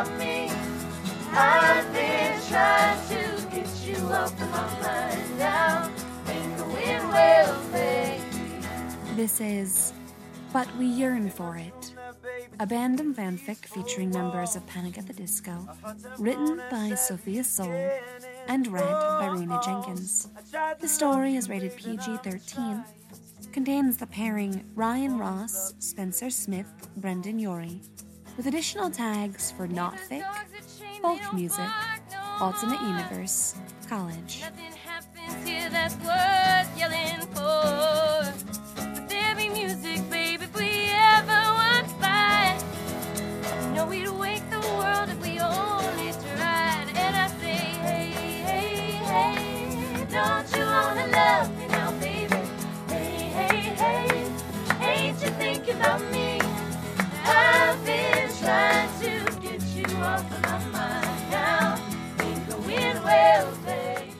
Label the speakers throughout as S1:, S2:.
S1: about me? I've been trying to get you off of my mind now. Think the wind will fade.
S2: This is But We Yearn For It, a Bandom fanfic featuring members of Panic! At the Disco, written by Sophia Soul and read by Rena Jenkins. The story is rated PG-13, contains the pairing Ryan Ross, Spencer Smith, Brendan Urie, with additional tags for not fic, folk music, alternate universe, college.
S1: Nothing happens here that's worth yelling for. But there be music, baby, if we ever want fight. You know we'd wake the world if we only tried. And I say, hey, hey, hey, don't you wanna love me now, baby? Hey, hey, hey, ain't you thinking about me? I've been trying to get you off of my mind now. Think the wind will fade.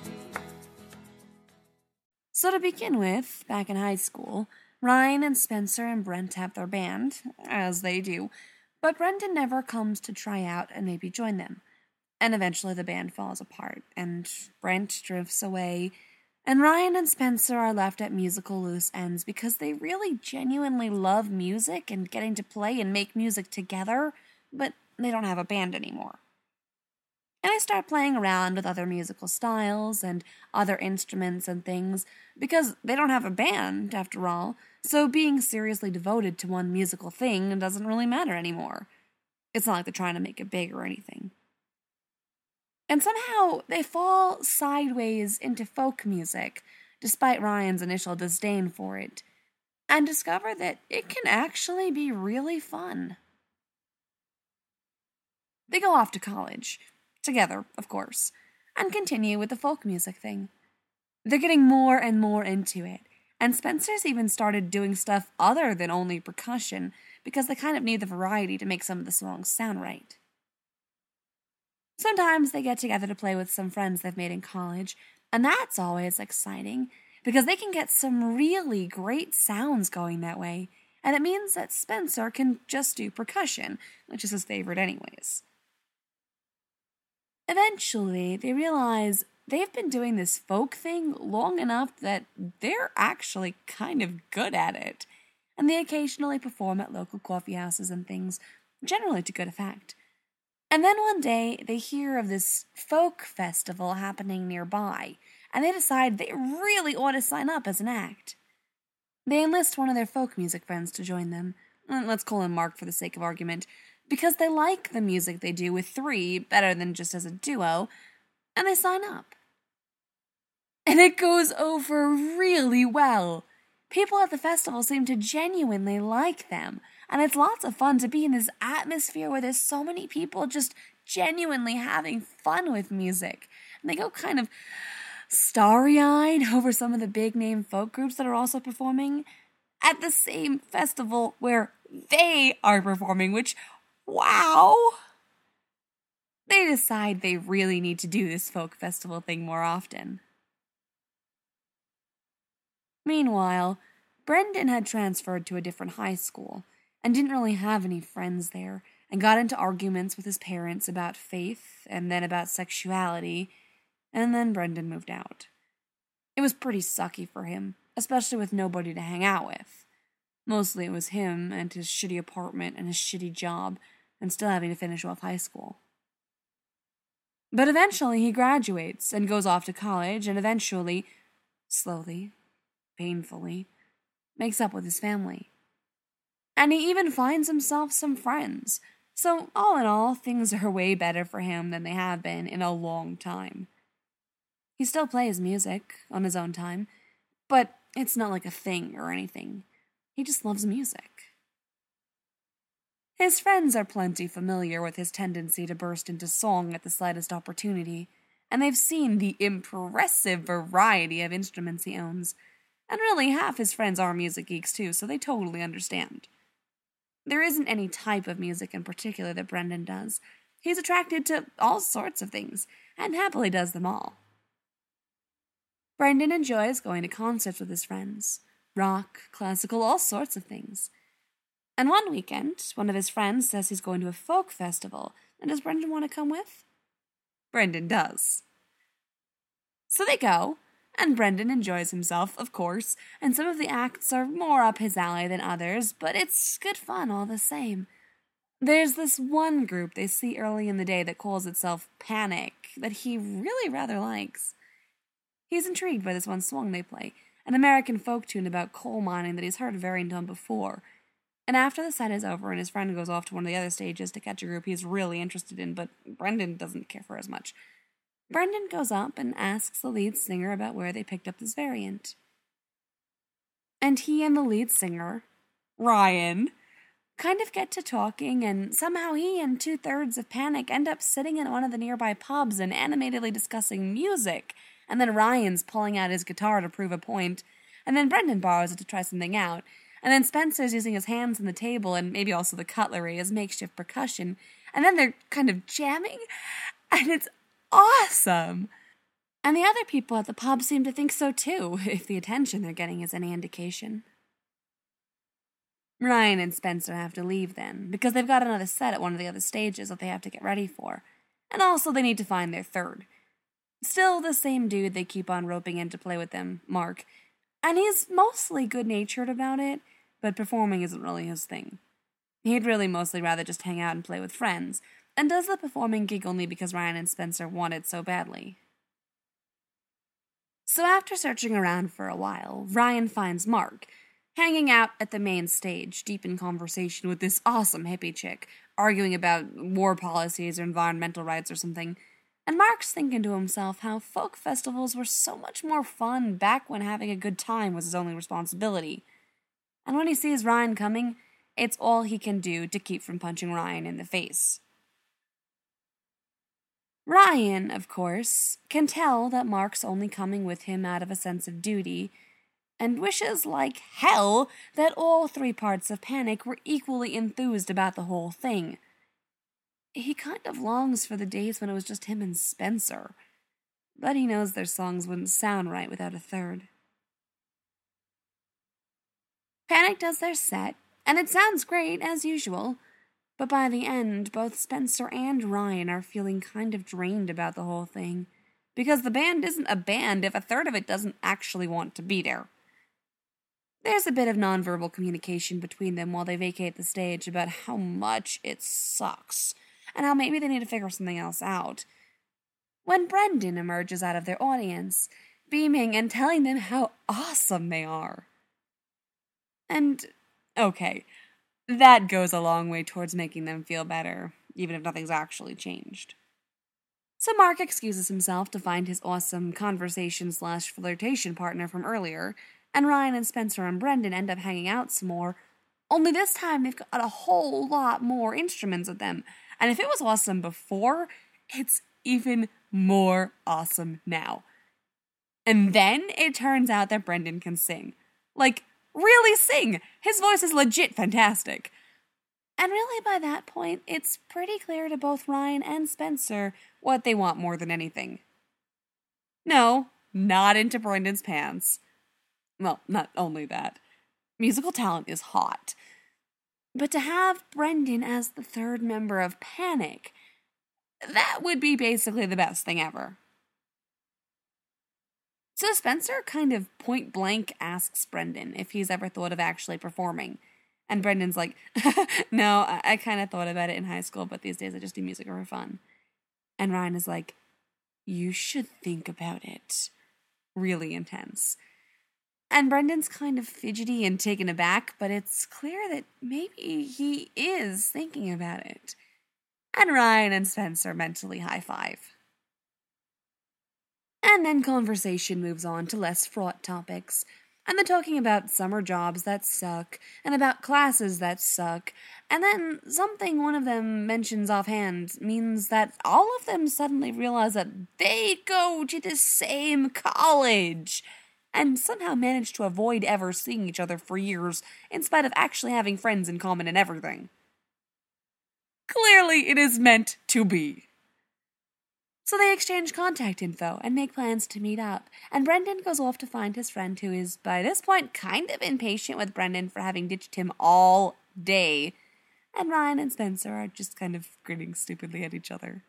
S2: So to begin with, back in high school, Ryan and Spencer and Brent have their band, as they do, but Brendan never comes to try out and maybe join them. And eventually the band falls apart, and Brent drifts away, and Ryan and Spencer are left at musical loose ends because they really genuinely love music and getting to play and make music together, but they don't have a band anymore. And I start playing around with other musical styles and other instruments and things because they don't have a band, after all, so being seriously devoted to one musical thing doesn't really matter anymore. It's not like they're trying to make it big or anything. And somehow they fall sideways into folk music, despite Ryan's initial disdain for it, and discover that it can actually be really fun. They go off to college, together, of course, and continue with the folk music thing. They're getting more and more into it, and Spencer's even started doing stuff other than only percussion, because they kind of need the variety to make some of the songs sound right. Sometimes they get together to play with some friends they've made in college, and that's always exciting, because they can get some really great sounds going that way, and it means that Spencer can just do percussion, which is his favorite anyways. Eventually, they realize they've been doing this folk thing long enough that they're actually kind of good at it, and they occasionally perform at local coffee houses and things, generally to good effect. And then one day, they hear of this folk festival happening nearby, and they decide they really ought to sign up as an act. They enlist one of their folk music friends to join them. Let's call him Mark for the sake of argument, because they like the music they do with three better than just as a duo, and they sign up. And it goes over really well. People at the festival seem to genuinely like them, and it's lots of fun to be in this atmosphere where there's so many people just genuinely having fun with music. And they go kind of starry-eyed over some of the big-name folk groups that are also performing at the same festival where they are performing, which, wow! They decide they really need to do this folk festival thing more often. Meanwhile, Brendan had transferred to a different high school and didn't really have any friends there, and got into arguments with his parents about faith and then about sexuality, and then Brendan moved out. It was pretty sucky for him, especially with nobody to hang out with. Mostly it was him and his shitty apartment and his shitty job, and still having to finish off high school. But eventually he graduates and goes off to college, and eventually, slowly, painfully, makes up with his family. And he even finds himself some friends. So, all in all, things are way better for him than they have been in a long time. He still plays music on his own time, but it's not like a thing or anything. He just loves music. His friends are plenty familiar with his tendency to burst into song at the slightest opportunity, and they've seen the impressive variety of instruments he owns. And really, half his friends are music geeks too, so they totally understand. There isn't any type of music in particular that Brendan does. He's attracted to all sorts of things, and happily does them all. Brendan enjoys going to concerts with his friends. Rock, classical, all sorts of things. And one weekend, one of his friends says he's going to a folk festival And does Brendan want to come with? Brendan does. So they go, and Brendan enjoys himself, of course, and some of the acts are more up his alley than others, but it's good fun all the same. There's this one group they see early in the day that calls itself Panic that he really rather likes. He's intrigued by this one song they play, an American folk tune about coal mining that he's heard Verrington before. And after the set is over and his friend goes off to one of the other stages to catch a group he's really interested in, but Brendan doesn't care for as much, Brendan goes up and asks the lead singer about where they picked up this variant. And he and the lead singer, Ryan, kind of get to talking, and somehow he and 2/3 of Panic end up sitting in one of the nearby pubs and animatedly discussing music, and then Ryan's pulling out his guitar to prove a point, and then Brendan borrows it to try something out, and then Spencer's using his hands on the table and maybe also the cutlery as makeshift percussion, and then they're kind of jamming, and it's awesome! And the other people at the pub seem to think so too, if the attention they're getting is any indication. Ryan and Spencer have to leave then, because they've got another set at one of the other stages that they have to get ready for. And also they need to find their third. Still the same dude they keep on roping in to play with them, Mark. And he's mostly good-natured about it, but performing isn't really his thing. He'd really mostly rather just hang out and play with friends, and does the performing gig only because Ryan and Spencer want it so badly. So after searching around for a while, Ryan finds Mark, hanging out at the main stage, deep in conversation with this awesome hippie chick, arguing about war policies or environmental rights or something. And Mark's thinking to himself how folk festivals were so much more fun back when having a good time was his only responsibility. And when he sees Ryan coming, it's all he can do to keep from punching Ryan in the face. Ryan, of course, can tell that Mark's only coming with him out of a sense of duty, and wishes like hell that all 3 parts of Panic were equally enthused about the whole thing. He kind of longs for the days when it was just him and Spencer, but he knows their songs wouldn't sound right without a third. Panic does their set, and it sounds great, as usual, but by the end, both Spencer and Ryan are feeling kind of drained about the whole thing, because the band isn't a band if a third of it doesn't actually want to be there. There's a bit of nonverbal communication between them while they vacate the stage about how much it sucks, and how maybe they need to figure something else out. When Brendan emerges out of their audience, beaming and telling them how awesome they are. And, okay, that goes a long way towards making them feel better, even if nothing's actually changed. So Mark excuses himself to find his awesome conversation/flirtation partner from earlier, and Ryan and Spencer and Brendan end up hanging out some more, only this time they've got a whole lot more instruments with them, and if it was awesome before, it's even more awesome now. And then it turns out that Brendan can sing. Like, really sing! His voice is legit fantastic. And really by that point, it's pretty clear to both Ryan and Spencer what they want more than anything. No, not into Brendan's pants. Well, not only that. Musical talent is hot. But to have Brendan as the third member of Panic, that would be basically the best thing ever. So Spencer kind of point blank asks Brendan if he's ever thought of actually performing. And Brendan's like, no, I kind of thought about it in high school, but these days I just do music for fun. And Ryan is like, you should think about it. Really intense. And Brendan's kind of fidgety and taken aback, but it's clear that maybe he is thinking about it. And Ryan and Spencer mentally high-five. And then conversation moves on to less fraught topics, and they're talking about summer jobs that suck, and about classes that suck, and then something one of them mentions offhand means that all of them suddenly realize that they go to the same college, and somehow manage to avoid ever seeing each other for years, in spite of actually having friends in common and everything. Clearly it is meant to be. So they exchange contact info and make plans to meet up, and Brendan goes off to find his friend who is, by this point, kind of impatient with Brendan for having ditched him all day. and Ryan and Spencer are just kind of grinning stupidly at each other.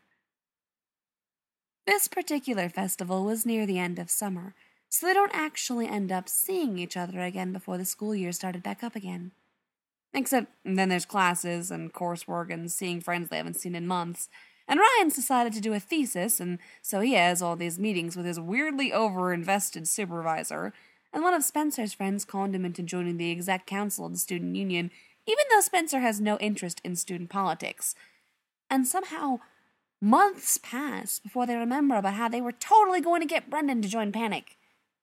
S2: This particular festival was near the end of summer, so they don't actually end up seeing each other again before the school year started back up again. Except then there's classes and coursework and seeing friends they haven't seen in months. And Ryan's decided to do a thesis, and so he has all these meetings with his weirdly over-invested supervisor, and one of Spencer's friends conned him into joining the exec council of the student union, even though Spencer has no interest in student politics. And somehow, months pass before they remember about how they were totally going to get Brendan to join Panic.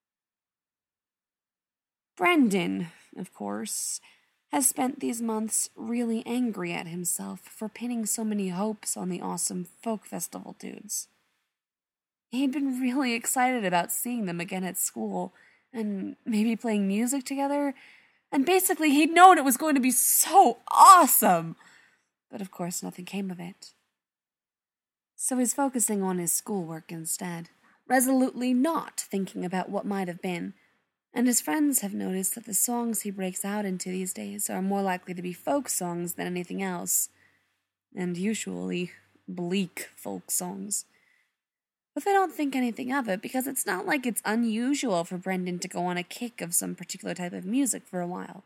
S2: Brendan, of course, has spent these months really angry at himself for pinning so many hopes on the awesome folk festival dudes. He'd been really excited about seeing them again at school, and maybe playing music together, and basically he'd known it was going to be so awesome. But of course nothing came of it. So he's focusing on his schoolwork instead, resolutely not thinking about what might have been. And his friends have noticed that the songs he breaks out into these days are more likely to be folk songs than anything else, and usually bleak folk songs. But they don't think anything of it because it's not like it's unusual for Brendan to go on a kick of some particular type of music for a while.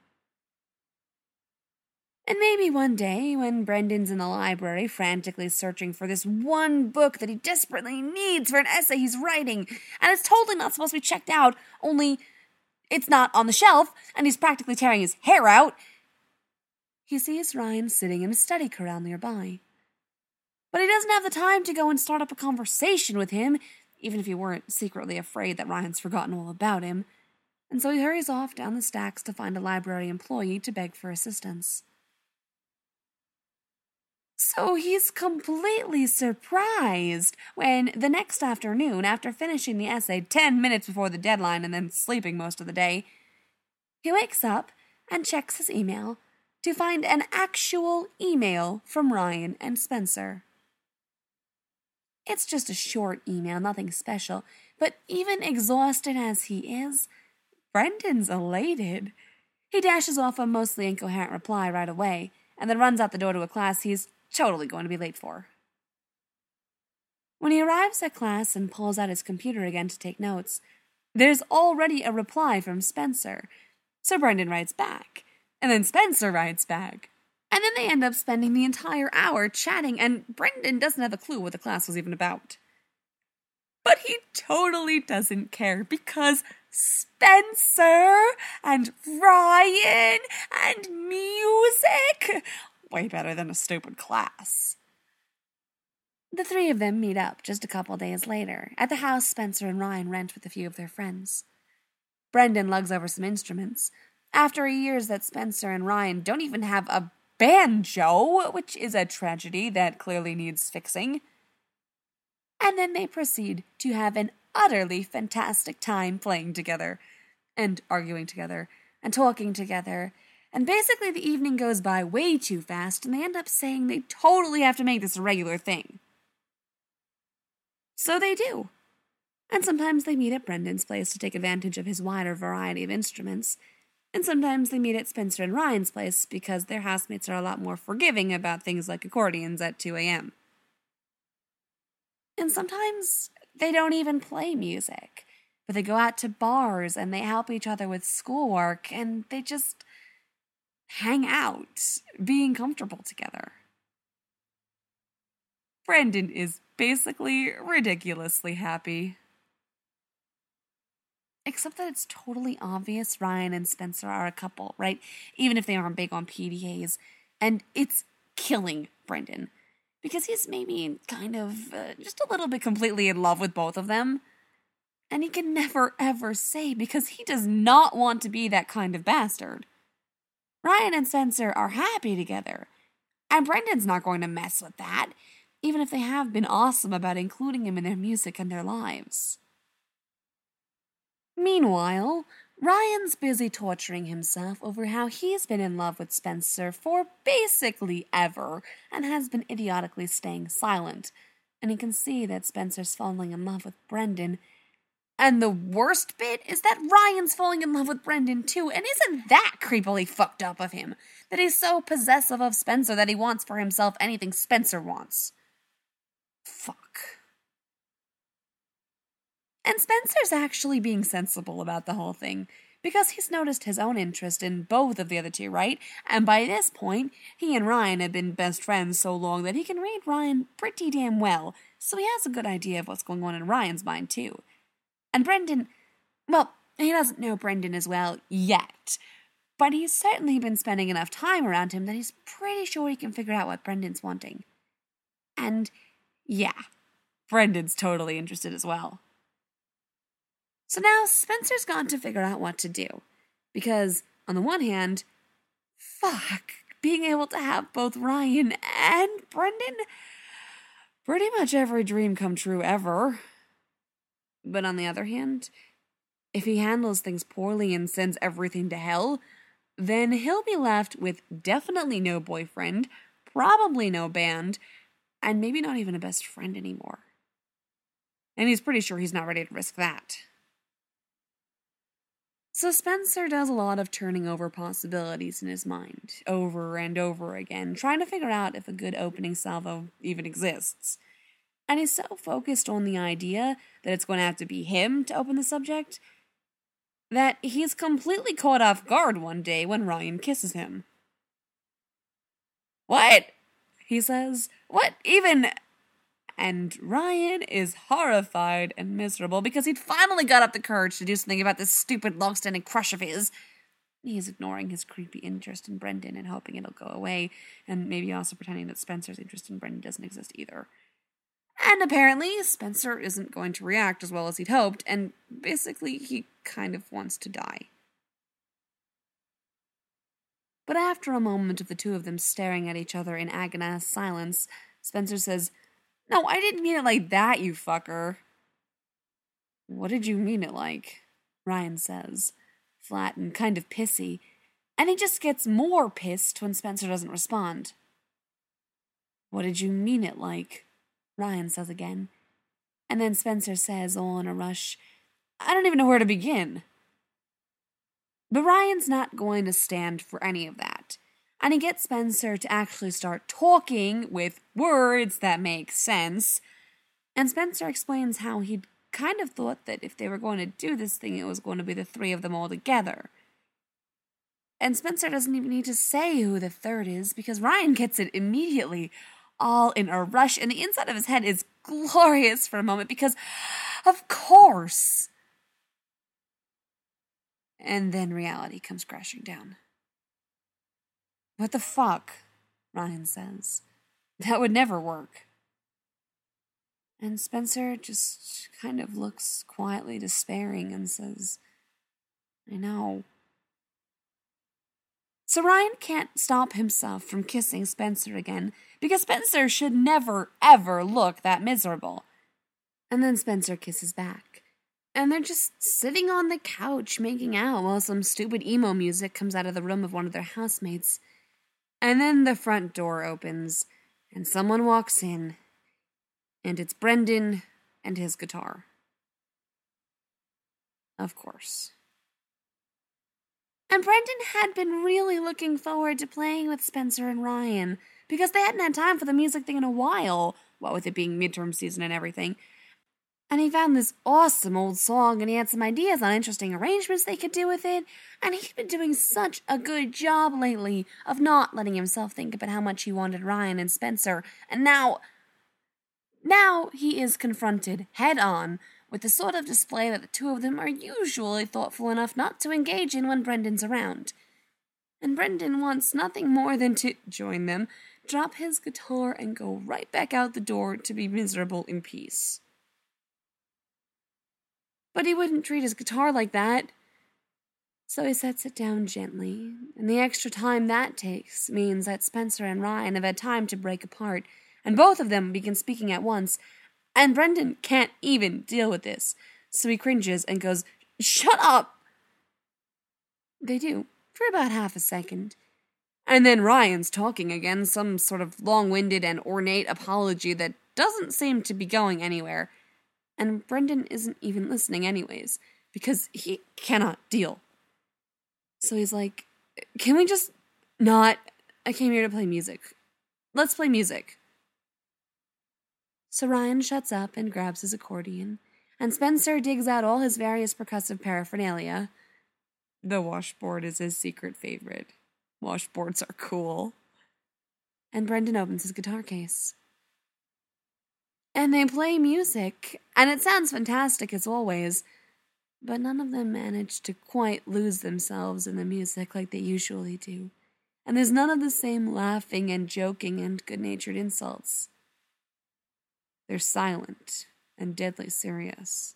S2: And maybe one day, when Brendan's in the library frantically searching for this one book that he desperately needs for an essay he's writing, and it's totally not supposed to be checked out, only it's not on the shelf, and he's practically tearing his hair out, he sees Ryan sitting in a study corral nearby. But he doesn't have the time to go and start up a conversation with him, even if he weren't secretly afraid that Ryan's forgotten all about him, and so he hurries off down the stacks to find a library employee to beg for assistance. So he's completely surprised when the next afternoon, after finishing the essay 10 minutes before the deadline and then sleeping most of the day, he wakes up and checks his email to find an actual email from Ryan and Spencer. It's just a short email, nothing special, but even exhausted as he is, Brendan's elated. He dashes off a mostly incoherent reply right away, and then runs out the door to a class he's totally going to be late for. When he arrives at class and pulls out his computer again to take notes, there's already a reply from Spencer. So Brendan writes back, and then Spencer writes back. And then they end up spending the entire hour chatting, and Brendan doesn't have a clue what the class was even about. But he totally doesn't care because Spencer and Ryan and music, way better than a stupid class. The three of them meet up just a couple days later at the house Spencer and Ryan rent with a few of their friends. Brendan lugs over some instruments. After years that Spencer and Ryan don't even have a banjo, which is a tragedy that clearly needs fixing. And then they proceed to have an utterly fantastic time playing together, and arguing together, and talking together, and basically the evening goes by way too fast, and they end up saying they totally have to make this a regular thing. So they do. And sometimes they meet at Brendan's place to take advantage of his wider variety of instruments, and sometimes they meet at Spencer and Ryan's place because their housemates are a lot more forgiving about things like accordions at 2 a.m. And sometimes they don't even play music, but they go out to bars and they help each other with schoolwork and they just hang out, being comfortable together. Brendan is basically ridiculously happy. Except that it's totally obvious Ryan and Spencer are a couple, right? Even if they aren't big on PDAs. And it's killing Brendan. Because he's maybe kind of just a little bit completely in love with both of them. And he can never ever say because he does not want to be that kind of bastard. Ryan and Spencer are happy together. And Brendan's not going to mess with that, even if they have been awesome about including him in their music and their lives. Meanwhile, Ryan's busy torturing himself over how he's been in love with Spencer for basically ever and has been idiotically staying silent, and he can see that Spencer's falling in love with Brendan, And the worst bit is that Ryan's falling in love with Brendan too, and isn't that creepily fucked up of him? That he's so possessive of Spencer that he wants for himself anything Spencer wants. Fuck. And Spencer's actually being sensible about the whole thing, because he's noticed his own interest in both of the other two, right? And by this point, he and Ryan have been best friends so long that he can read Ryan pretty damn well, so he has a good idea of what's going on in Ryan's mind too. And Brendan, well, he doesn't know Brendan as well yet, but he's certainly been spending enough time around him that he's pretty sure he can figure out what Brendan's wanting. And yeah, Brendan's totally interested as well. So now Spencer's got to figure out what to do. Because, on the one hand, fuck, being able to have both Ryan and Brendan, pretty much every dream come true ever. But on the other hand, if he handles things poorly and sends everything to hell, then he'll be left with definitely no boyfriend, probably no band, and maybe not even a best friend anymore. And he's pretty sure he's not ready to risk that. So Spencer does a lot of turning over possibilities in his mind, over and over again, trying to figure out if a good opening salvo even exists. And he's so focused on the idea that it's going to have to be him to open the subject, that he's completely caught off guard one day when Ryan kisses him. "What?" he says. "What even?" And Ryan is horrified and miserable because he'd finally got up the courage to do something about this stupid long-standing crush of his. He's ignoring his creepy interest in Brendan and hoping it'll go away, and maybe also pretending that Spencer's interest in Brendan doesn't exist either. And apparently, Spencer isn't going to react as well as he'd hoped, and basically, he kind of wants to die. But after a moment of the two of them staring at each other in agonized silence, Spencer says, "No, I didn't mean it like that, you fucker." "What did you mean it like?" Ryan says, flat and kind of pissy, and he just gets more pissed when Spencer doesn't respond. "What did you mean it like?" Ryan says again, and then Spencer says, all in a rush, "I don't even know where to begin." But Ryan's not going to stand for any of that. And he gets Spencer to actually start talking with words that make sense. And Spencer explains how he'd kind of thought that if they were going to do this thing, it was going to be the three of them all together. And Spencer doesn't even need to say who the third is, because Ryan gets it immediately, all in a rush. And the inside of his head is glorious for a moment, because, of course. And then reality comes crashing down. "What the fuck?" Ryan says. "That would never work." And Spencer just kind of looks quietly despairing and says, "I know." So Ryan can't stop himself from kissing Spencer again, because Spencer should never, ever look that miserable. And then Spencer kisses back. And they're just sitting on the couch making out while some stupid emo music comes out of the room of one of their housemates. And then the front door opens, and someone walks in, and it's Brendan and his guitar. Of course. And Brendan had been really looking forward to playing with Spencer and Ryan, because they hadn't had time for the music thing in a while, what with it being midterm season and everything. And he found this awesome old song, and he had some ideas on interesting arrangements they could do with it, and he'd been doing such a good job lately of not letting himself think about how much he wanted Ryan and Spencer, and now he is confronted head-on with the sort of display that the two of them are usually thoughtful enough not to engage in when Brendan's around. And Brendan wants nothing more than to join them, drop his guitar, and go right back out the door to be miserable in peace. But he wouldn't treat his guitar like that. So he sets it down gently, and the extra time that takes means that Spencer and Ryan have had time to break apart, and both of them begin speaking at once, and Brendan can't even deal with this, so he cringes and goes, "Shut up!" They do, for about half a second. And then Ryan's talking again, some sort of long-winded and ornate apology that doesn't seem to be going anywhere. And Brendan isn't even listening anyways, because he cannot deal. So he's like, can we just not? I came here to play music. Let's play music. So Ryan shuts up and grabs his accordion, and Spencer digs out all his various percussive paraphernalia. The washboard is his secret favorite. Washboards are cool. And Brendan opens his guitar case. And they play music, and it sounds fantastic as always, but none of them manage to quite lose themselves in the music like they usually do. And there's none of the same laughing and joking and good-natured insults. They're silent and deadly serious.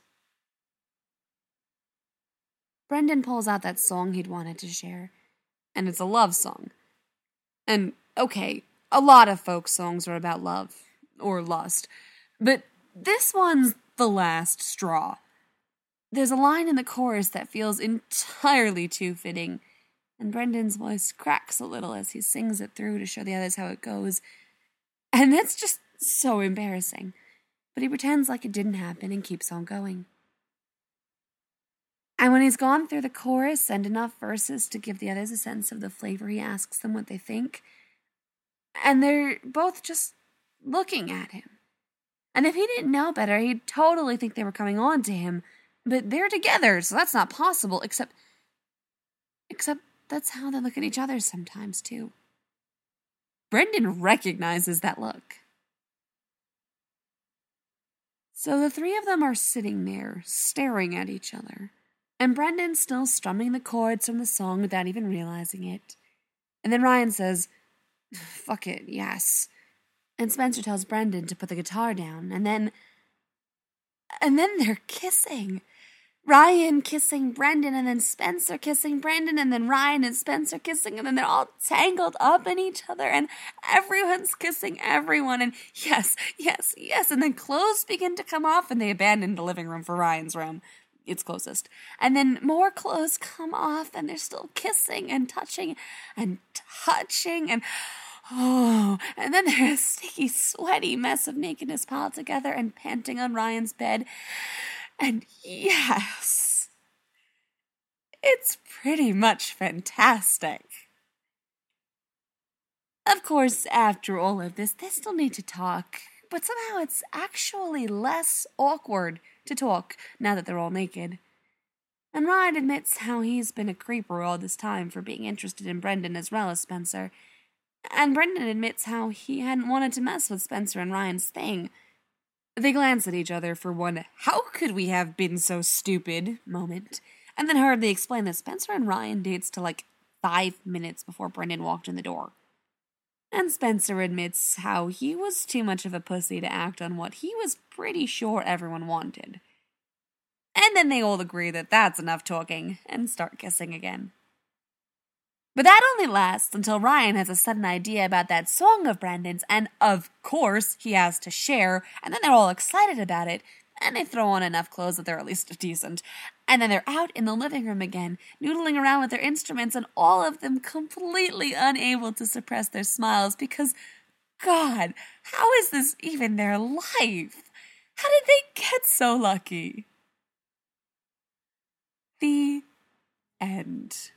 S2: Brendan pulls out that song he'd wanted to share, and it's a love song. And, okay, a lot of folk songs are about love, or lust, but this one's the last straw. There's a line in the chorus that feels entirely too fitting, and Brendan's voice cracks a little as he sings it through to show the others how it goes. And that's just so embarrassing, but he pretends like it didn't happen and keeps on going. And when he's gone through the chorus and enough verses to give the others a sense of the flavor, he asks them what they think. And they're both just looking at him. And if he didn't know better, he'd totally think they were coming on to him. But they're together, so that's not possible, except that's how they look at each other sometimes, too. Brendan recognizes that look. So the three of them are sitting there, staring at each other. And Brendan's still strumming the chords from the song without even realizing it. And then Ryan says, "Fuck it, yes." And Spencer tells Brendan to put the guitar down, and then they're kissing. Ryan kissing Brendan, and then Spencer kissing Brendan, and then Ryan and Spencer kissing, and then they're all tangled up in each other, and everyone's kissing everyone, and yes, yes, yes, and then clothes begin to come off, and they abandon the living room for Ryan's room. It's closest. And then more clothes come off, and they're still kissing and touching, and and then there's a sticky, sweaty mess of nakedness piled together and panting on Ryan's bed. And yes, it's pretty much fantastic. Of course, after all of this, they still need to talk, but somehow it's actually less awkward to talk now that they're all naked. And Ryan admits how he's been a creeper all this time for being interested in Brendan as well as Spencer. And Brendan admits how he hadn't wanted to mess with Spencer and Ryan's thing. They glance at each other for one "how could we have been so stupid" moment, and then hurriedly explain that Spencer and Ryan dates to 5 minutes before Brendan walked in the door. And Spencer admits how he was too much of a pussy to act on what he was pretty sure everyone wanted. And then they all agree that that's enough talking and start kissing again. But that only lasts until Ryan has a sudden idea about that song of Brendan's, and of course he has to share, and then they're all excited about it, and they throw on enough clothes that they're at least decent. And then they're out in the living room again, noodling around with their instruments, and all of them completely unable to suppress their smiles because, God, how is this even their life? How did they get so lucky? The end.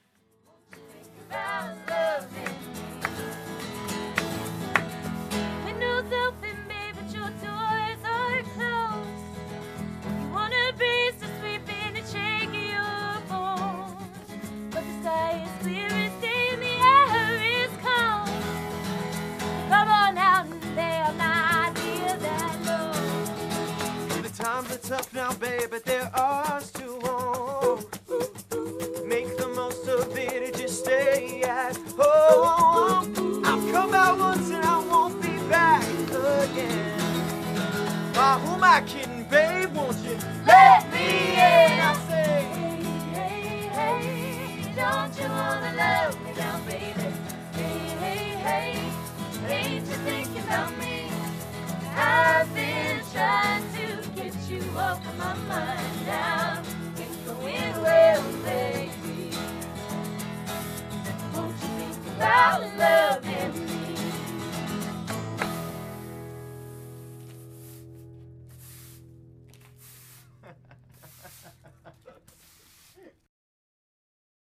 S1: Windows open, baby, but your doors are closed. You wanna breeze to sweep in and shake your bones, but the sky is clear as day and the air is cold. Come on out and stay on my idea that low.
S3: The times are tough now, baby, there are to home. Make the most of it and just stay at home. I've come out once and I won't be back again. By whom I can